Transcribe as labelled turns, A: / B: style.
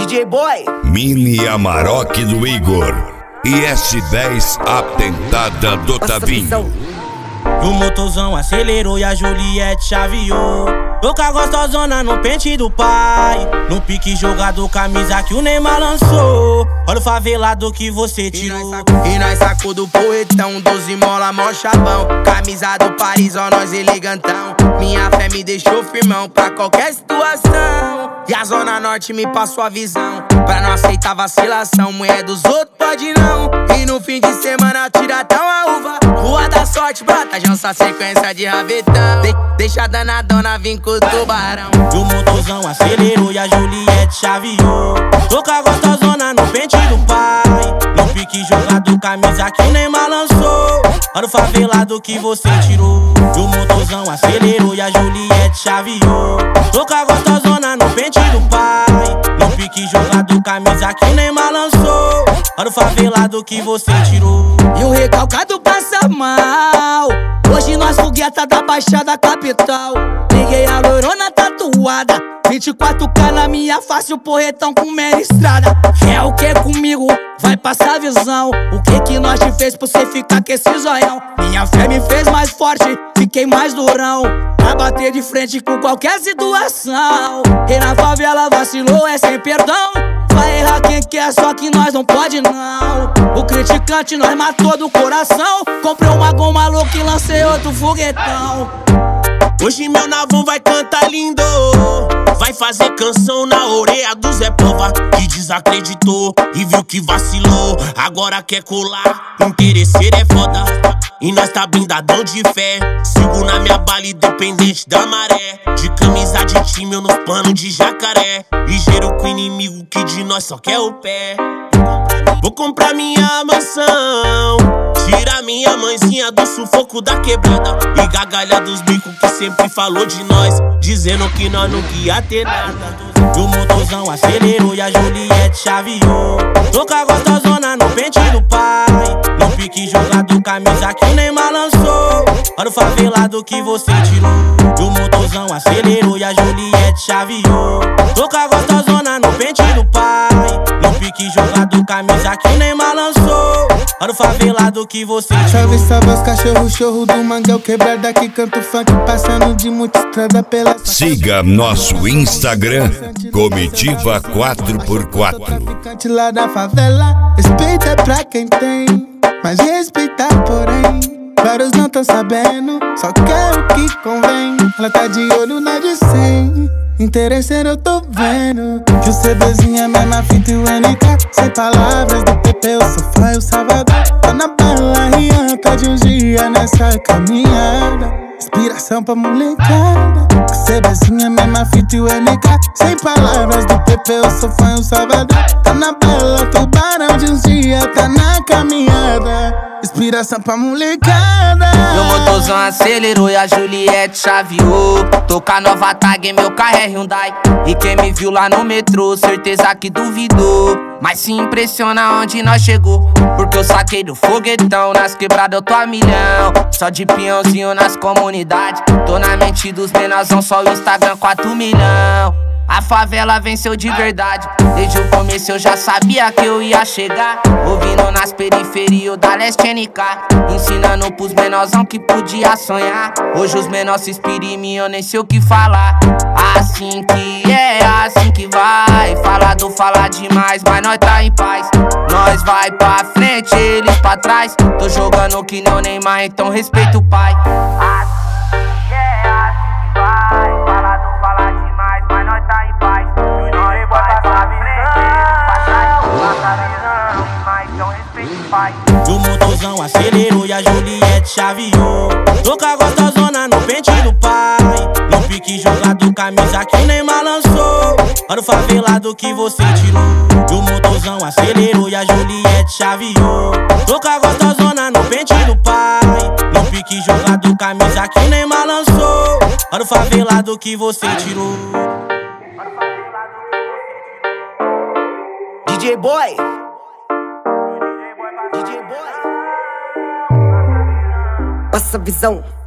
A: DJ Boy,
B: Mini Amarok do Igor e S10 a tentada do Tavinho.
C: O motorzão acelerou e a Juliette chaveou. Louca gostosona no pente do pai, no pique jogador camisa que o Neymar lançou. Olha o favelado que você tirou.
A: E nós sacou do poetão, 12 mola, mó chabão. Camisa do Paris, ó nós elegantão. Minha fé me deixou firmão pra qualquer situação. E a Zona Norte me passou a visão pra não aceitar vacilação. Mulher dos outros pode não. E no fim de semana tira até uma uva. Rua da Sorte, brota, jança sequência de rabetão. Deixa a danadona vir com o tubarão.
C: O motorzão acelerou e a Juliette chaveou. Louca gostosona no pente do pai, no pique jogador camisa que o Neymar lançou. Olha o favelado que você tirou. O motorzão acelerou e a Juliette chaveou. Louca gostosona no pente do pai, no pique jogador camisa que o Neymar lançou. Olha o favelado que você tirou.
D: E o recalcado passa mal. Hoje nós fogueta da Baixada Capital. Peguei a loirona tatuada, 24K na minha face, o porretão com meia estrada. É o que comigo? Vai passar visão. O que nós te fez pra você ficar com esse zoião? Minha fé me fez mais forte, fiquei mais durão pra bater de frente com qualquer situação. E na favela vacilou, é sem perdão. Vai errar quem quer, só que nós não pode não. O criticante nós matou do coração. Comprei uma goma louca e lancei outro foguetão.
E: Hoje meu navão vai cantar lindo, vai fazer canção na orelha do Zé Pova, que desacreditou e viu que vacilou. Agora quer colar, interesseiro é foda, e nós tá blindadão de fé. Sigo na minha bala independente da maré, de camisa de time ou nos panos de jacaré. Ligeiro com o inimigo que de nós só quer o pé. Vou comprar minha mansão, tira minha mãezinha do sufoco da quebrada e gargalha dos bicos que sempre falou de nós, dizendo que nós não ia ter nada.
C: O motorzão acelerou e a Juliette chaveou. Louca gostosona no pente do pai, no pique jogador camisa que o Neymar lançou. Olha o favelado que você tirou. O motorzão acelerou e a Juliette chaveou. Louca gostosona no pente do pai, no pique jogador camisa que o Neymar lançou. Olha o favelado que você tirou.
F: Salve os cachorro, chorro do Manguel, quebrada que canta funk, passando de muita estrada pela.
B: Siga nosso Instagram, Comitiva 4x4.
F: Traficante lá da favela, respeita é pra quem tem, mas respeitar porém, vários não tão sabendo, só quer o que convém. Ela tá de olho na de 100, interesseiro eu tô vendo. Que o CDzinho é mesma fita e o NK, sem palavras do PP, eu sou fã e o Salvador. Tá na bala, Rian, tá de um dia nessa caminhada. Inspiração pra molecada. Que o CDzinho é mesma fita e o NK, sem palavras do PP, eu sou fã e o Salvador. Tá na bala, tubarão de um dia, tá na caminhada. Inspiração pra molecada.
G: Meu motorzão acelerou e a Juliette chaveou. Tô com a nova tag, meu carro é Hyundai. E quem me viu lá no metrô, certeza que duvidou, mas se impressiona onde nós chegou. Porque eu saquei do foguetão, nas quebradas eu tô a milhão. Só de peãozinho nas comunidades. Tô na mente dos menorzão, só o Instagram 4 milhão. A favela venceu de verdade. Desde o começo eu já sabia que eu ia chegar. Ouvindo nas periferias da Leste NK, ensinando pros menorzão que podia sonhar. Hoje os menores se inspiram em mim, eu nem sei o que falar. Assim que é, assim que vai. Falado fala demais, mas nós tá em paz. Nós vai pra frente, eles pra trás. Tô jogando que nem o Neymar, então respeita o pai. Assim que é, assim que vai. Falado fala demais, mas nós tá em paz. Nós vai pra frente, eles pra trás. Passa visão, mas então respeita o pai.
C: O motorzão acelerou e a Juliette chaveou. Louca gostosona no pente do pai, no pique jogador camisa que o Neymar lançou. Olha o favelado que você tirou. O motorzão acelerou e a Juliette chaveou. Louca gostosona no pente do pai, no pique jogador camisa que o Neymar lançou. Olha o favelado que você tirou.
A: DJ Boy, DJ Boy,
D: Passa visão.